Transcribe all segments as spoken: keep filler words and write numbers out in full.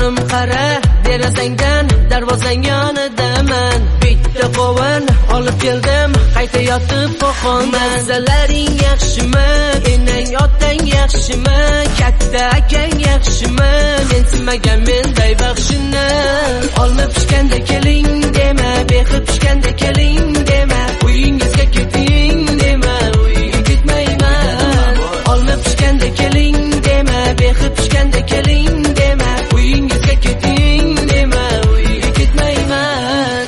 Jonim qara, derazangdan darvozang yonidaman. Bitta qovun olib keldim, qayta yotib qo'qondan. Mazalaring yaxshimi? Enang otang yaxshimi? Katta akang yaxshimi? Men sinmagan menday baxshini. Olma pishganda keling dema, bexi pishganda keling dema. Uyingizga keting dema, uyga ketmayman. Olma pishganda keling dema, bexi pishganda keling dema. Uyingizga keting dema, uyga ketmayman.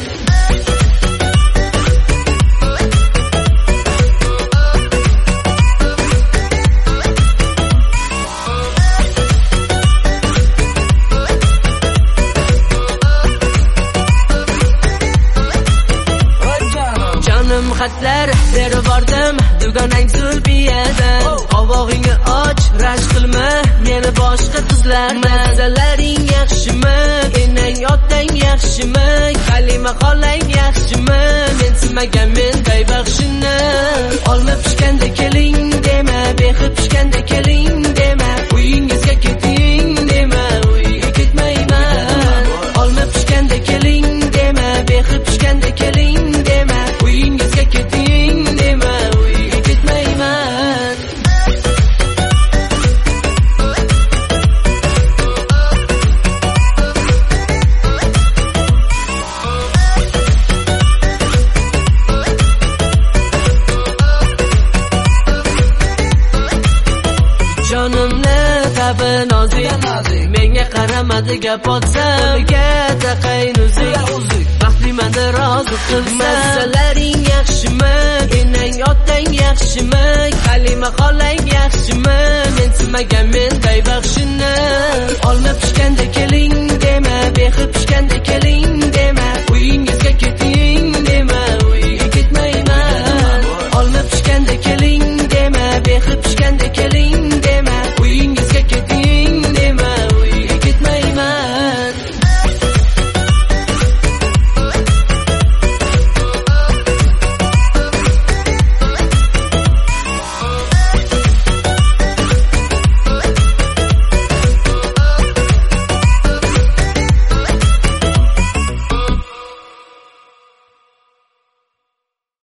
Jonim xatlar berib bordim, dugonang zulbiyadan. Qovog'ingni och, raj qilma meni boshqa qizlardan. Mazalaring yaxshimi? Enang otang yaxshimi? Kalima xolang yaxshimi? Men sinmagan menday baxshini. Olma pishganda keling dema, bexi pishganda keling dema. Uyingizga keting dema, uyga ketmayman. Olma pishganda keling dema, bexi pishganda keling dema. Uyingizga keting dema, uyga ketmayman. Jonimni tabi nozik, menga qaramadi gap otsa, ga taqay nuzik. Baxtlimanni rozi qilsa. Mazalaring yaxshimi? Enang otang yaxshimi? Kalima xolang yaxshimi? Men sinmagan menday baxshini. Olma pishganda keling dema, bexi pishganda